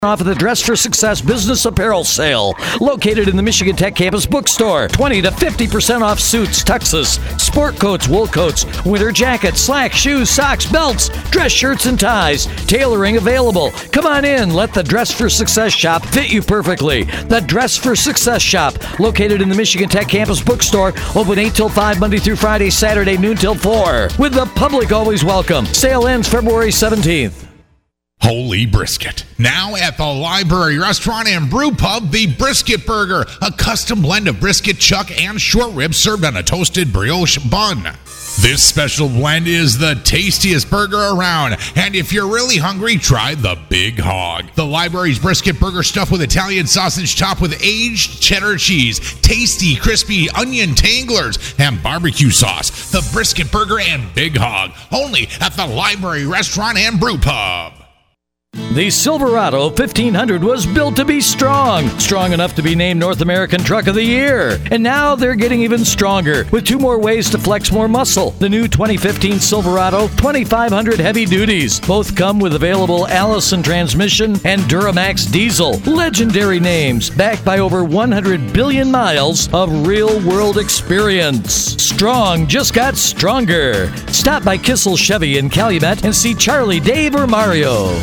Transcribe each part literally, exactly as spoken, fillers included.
Off of the Dress for Success Business Apparel Sale, located in the Michigan Tech Campus Bookstore. twenty to fifty percent off suits, tuxes, sport coats, wool coats, winter jackets, slacks, shoes, socks, belts, dress shirts, and ties. Tailoring available. Come on in. Let the Dress for Success shop fit you perfectly. The Dress for Success shop, located in the Michigan Tech Campus Bookstore, open eight till five Monday through Friday, Saturday noon till four. With the public always welcome. Sale ends February seventeenth. Holy Brisket. Now at the Library Restaurant and Brew Pub, the Brisket Burger, a custom blend of brisket, chuck, and short ribs served on a toasted brioche bun. This special blend is the tastiest burger around, and if you're really hungry, try the Big Hog. The Library's Brisket Burger stuffed with Italian sausage topped with aged cheddar cheese, tasty, crispy onion tanglers, and barbecue sauce. The Brisket Burger and Big Hog, only at the Library Restaurant and Brew Pub. The Silverado fifteen hundred was built to be strong, strong enough to be named North American Truck of the Year. And now they're getting even stronger with two more ways to flex more muscle. The new twenty fifteen Silverado twenty-five hundred Heavy Duties. Both come with available Allison transmission and Duramax diesel. Legendary names backed by over one hundred billion miles of real-world experience. Strong just got stronger. Stop by Kissel Chevy in Calumet and see Charlie, Dave, or Mario.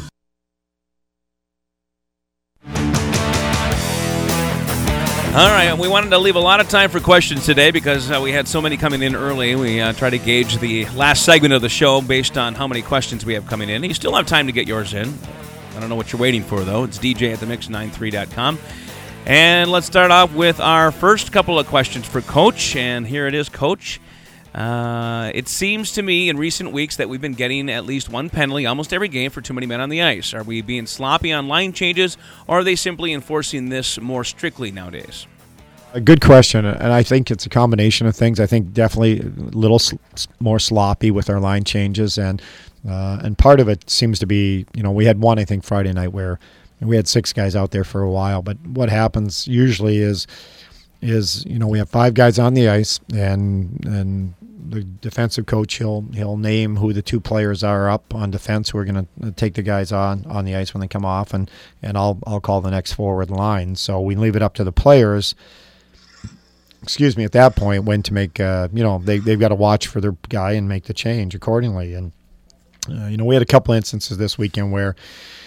All right, we wanted to leave a lot of time for questions today because uh, we had so many coming in early. We uh, try to gauge the last segment of the show based on how many questions we have coming in. You still have time to get yours in. I don't know what you're waiting for, though. It's D J at the mix ninety-three dot com. And let's start off with our first couple of questions for Coach. And here it is, Coach. Uh, it seems to me in recent weeks that we've been getting at least one penalty almost every game for too many men on the ice. Are we being sloppy on line changes, or are they simply enforcing this more strictly nowadays? A good question, and I think it's a combination of things. I think definitely a little sl- more sloppy with our line changes, and uh, and part of it seems to be, you know, we had one, I think, Friday night where we had six guys out there for a while, but what happens usually is, is you know, we have five guys on the ice, and and the defensive coach, he'll he'll name who the two players are up on defense who are going to take the guys on, on the ice when they come off, and, and I'll I'll call the next forward line. So we leave it up to the players, excuse me, at that point when to make, uh, you know, they, they've got to watch for their guy and make the change accordingly. And, uh, you know, we had a couple instances this weekend where,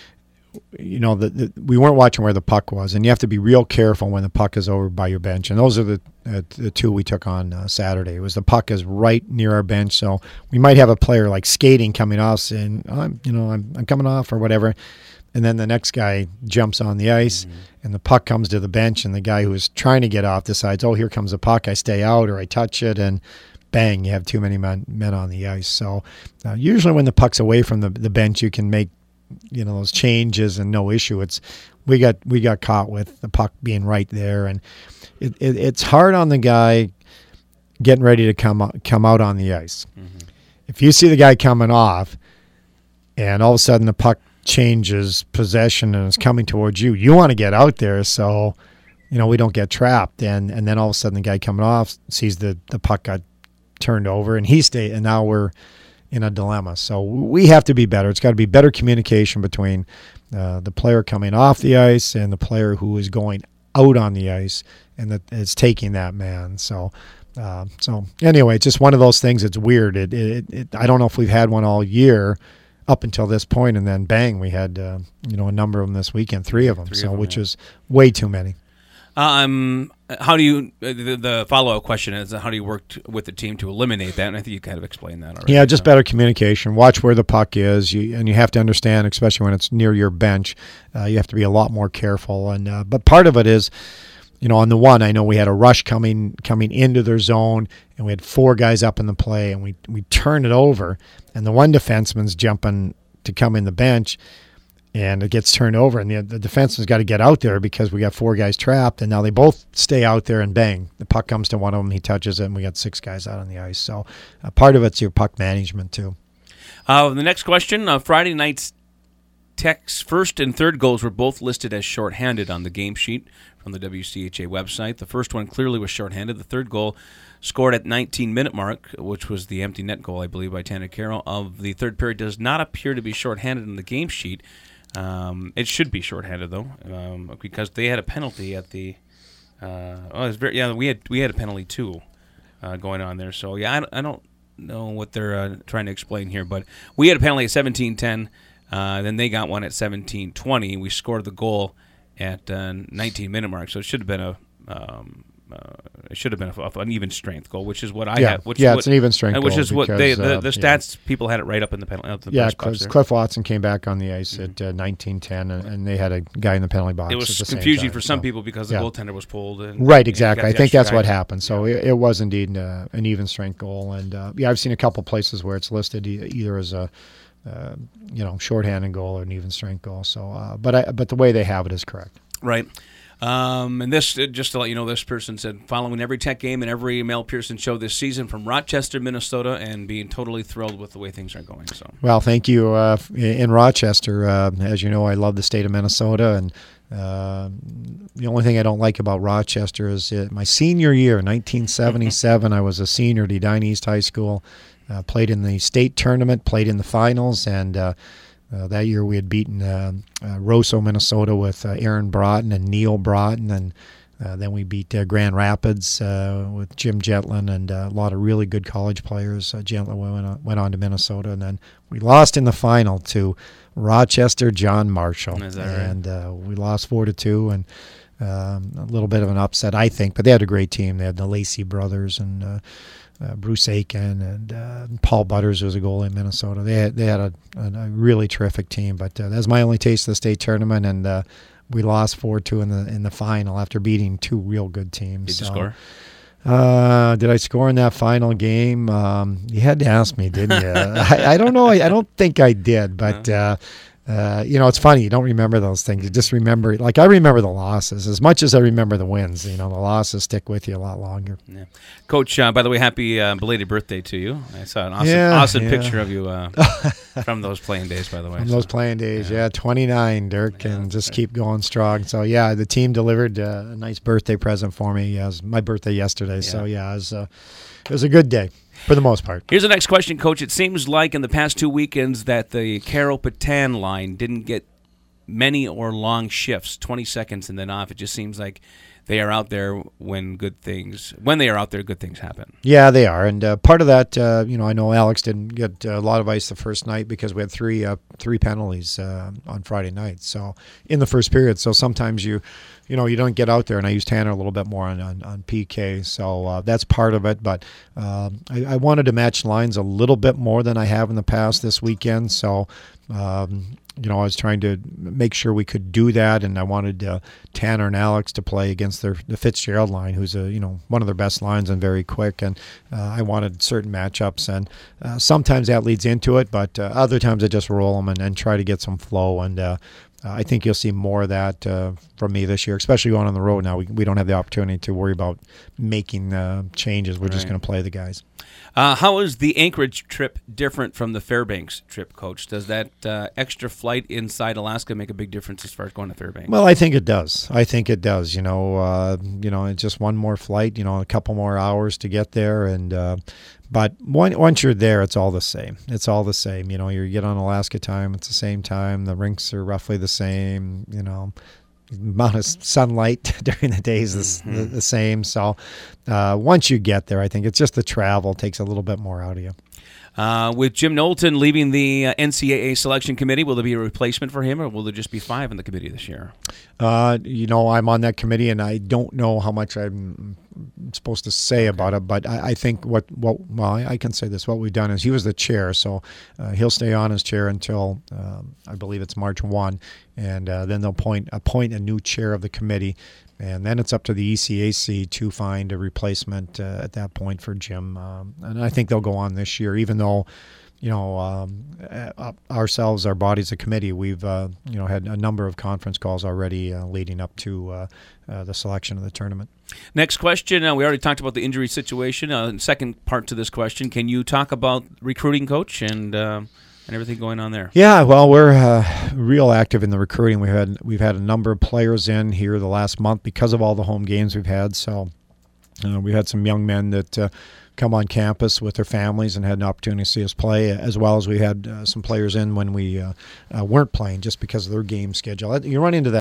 you know, the, the, we weren't watching where the puck was, and you have to be real careful when the puck is over by your bench. And those are the uh, the two we took on uh, Saturday. It was the puck is right near our bench, so we might have a player like skating coming off, and I'm, you know, I'm I'm coming off or whatever, and then the next guy jumps on the ice, mm-hmm. and the puck comes to the bench, and the guy who is trying to get off decides, oh, here comes the puck, I stay out or I touch it, and bang, you have too many men, men on the ice. So uh, usually when the puck's away from the the bench, you can make, you know, those changes and no issue. It's we got we got caught with the puck being right there, and it, it, it's hard on the guy getting ready to come come out on the ice. Mm-hmm. If you see the guy coming off, and all of a sudden the puck changes possession and is coming towards you, you want to get out there so, you know, we don't get trapped. And and then all of a sudden the guy coming off sees the the puck got turned over, and he stayed, and now we're in a dilemma. So we have to be better. It's got to be better communication between uh, the player coming off the ice and the player who is going out on the ice and that is taking that man. So, uh, so anyway, it's just one of those things. It's weird. It, it, it, I don't know if we've had one all year up until this point, and then bang, we had uh, you know, a number of them this weekend, three of them. Three so of them, which yeah. is way too many. Um, how do you, the, the follow-up question is, how do you work t- with the team to eliminate that? And I think you kind of explained that already. Yeah, just better communication. Watch where the puck is, you, and you have to understand, especially when it's near your bench, uh, you have to be a lot more careful. And uh, but part of it is, you know, on the one, I know we had a rush coming coming into their zone, and we had four guys up in the play, and we, we turn it over, and the one defenseman's jumping to come in the bench, and it gets turned over, and the, the defenseman's got to get out there because we got four guys trapped, and now they both stay out there, and bang, the puck comes to one of them, he touches it, and we got six guys out on the ice. So uh, part of it's your puck management too. Uh, the next question, uh, Friday night's Tech's first and third goals were both listed as shorthanded on the game sheet from the W C H A website. The first one clearly was shorthanded. The third goal scored at nineteen-minute mark, which was the empty net goal, I believe, by Tanner Carroll, of the third period, does not appear to be shorthanded on the game sheet. Um, it should be shorthanded though, um, because they had a penalty at the. Uh, oh, it's very yeah. We had we had a penalty too, uh, going on there. So yeah, I, I don't know what they're uh, trying to explain here, but we had a penalty at seventeen ten. Uh, then they got one at seventeen twenty. We scored the goal at uh, nineteen minute mark, so it should have been a. Um, Uh, it should have been a, an even strength goal, which is what I yeah. had. Which yeah, what, it's an even strength which goal. is what because, they, the, uh, the stats yeah. people had it right up in the penalty. Uh, the yeah, Cliff, Cliff Watson came back on the ice mm-hmm. at uh, nineteen ten, and, and they had a guy in the penalty box. It was at the confusing same time, for some so. people because the yeah. goaltender was pulled. And, right, exactly. And I think that's guy. what happened. So yeah. it, it was indeed uh, an even strength goal, and uh, yeah, I've seen a couple places where it's listed e- either as a uh, you know shorthanded goal or an even strength goal. So, uh, but I, but the way they have it is correct. Right. Um, and this, just to let you know, this person said, following every Tech game and every Mel Pearson show this season from Rochester, Minnesota, and being totally thrilled with the way things are going. So, well, thank you. Uh, in Rochester, uh, as you know, I love the state of Minnesota, and uh, the only thing I don't like about Rochester is uh, my senior year, nineteen seventy-seven, I was a senior at Edina East High School, uh, played in the state tournament, played in the finals, and uh, Uh, that year we had beaten uh, uh, Roseau, Minnesota with uh, Aaron Broughton and Neil Broughton, and uh, then we beat uh, Grand Rapids uh, with Jim Jetlin and uh, a lot of really good college players. Uh, Jetlin went on, went on to Minnesota, and then we lost in the final to Rochester John Marshall. Is that right? And uh, we lost four to two, and um, a little bit of an upset, I think, but they had a great team. They had the Lacey brothers and uh, Uh, Bruce Aiken and uh, Paul Butters was a goalie in Minnesota. They had they had a, a, a really terrific team, but uh, that was my only taste of the state tournament, and uh, we lost four two in the in the final after beating two real good teams. Did you so, score? Uh, did I score in that final game? Um, you had to ask me, didn't you? I, I don't know. I, I don't think I did, but. No. Uh, Uh, you know, it's funny. You don't remember those things. You just remember, like I remember the losses as much as I remember the wins. You know, the losses stick with you a lot longer. Yeah. Coach, uh, by the way, happy uh, belated birthday to you. I saw an awesome, Yeah, awesome yeah. picture of you uh, from those playing days, by the way. From so. those playing days, yeah. yeah, twenty-nine, Dirk, Yeah, and just right. keep going strong. So, yeah, the team delivered uh, a nice birthday present for me. Yeah, it was my birthday yesterday. So, yeah, it was, uh, it was a good day. For the most part. Here's the next question, Coach. It seems like in the past two weekends that the Carroll-Patan line didn't get many or long shifts, twenty seconds and then off. It just seems like they are out there when good things, when they are out there, good things happen. Yeah, they are. And uh, part of that, uh, you know, I know Alex didn't get a lot of ice the first night because we had three uh, three penalties uh, on Friday night. So in the first period. So sometimes you, you know, you don't get out there. And I use Tanner a little bit more on, on, on P K. So uh, that's part of it. But um, I, I wanted to match lines a little bit more than I have in the past this weekend. So, um, you know, I was trying to make sure we could do that, and I wanted uh, Tanner and Alex to play against their the Fitzgerald line, who's a you know one of their best lines and very quick. And uh, I wanted certain matchups, and uh, sometimes that leads into it, but uh, other times I just roll them and, and try to get some flow. And uh, I think you'll see more of that uh, from me this year, especially going on the road now. We we don't have the opportunity to worry about making uh, changes. We're Right. just going to play the guys. Uh, how is the Anchorage trip different from the Fairbanks trip, Coach? Does that uh, extra flight inside Alaska make a big difference as far as going to Fairbanks? Well, I think it does. I think it does. You know, uh, you know, it's just one more flight. You know, a couple more hours to get there, and uh, but one, once you're there, it's all the same. It's all the same. You know, you get on Alaska time; it's the same time. The rinks are roughly the same. You know. Amount of sunlight during the days is Mm-hmm. the, the same. So uh, once you get there, I think it's just the travel takes a little bit more out of you. Uh, with Jim Knowlton leaving the uh, N C double A selection committee, will there be a replacement for him, or will there just be five in the committee this year? Uh, you know, I'm on that committee, and I don't know how much I'm supposed to say about it, but I, I think what, what well, I, I can say this. What we've done is he was the chair, so uh, he'll stay on as chair until um, I believe it's March first, and uh, then they'll appoint, appoint a new chair of the committee, and then it's up to the E C A C to find a replacement uh, at that point for Jim. Um, and I think they'll go on this year, even though, you know, um, uh, ourselves, our bodies, a committee, we've, uh, you know, had a number of conference calls already uh, leading up to uh, uh, the selection of the tournament. Next question. Uh, we already talked about the injury situation. Uh, second part to this question, can you talk about recruiting, Coach, and uh, and everything going on there? Yeah, well, we're uh, real active in the recruiting. We've had we've had a number of players in here the last month because of all the home games we've had. So uh, we had some young men that uh, come on campus with their families and had an opportunity to see us play, as well as we had uh, some players in when we uh, uh, weren't playing just because of their game schedule. You run into that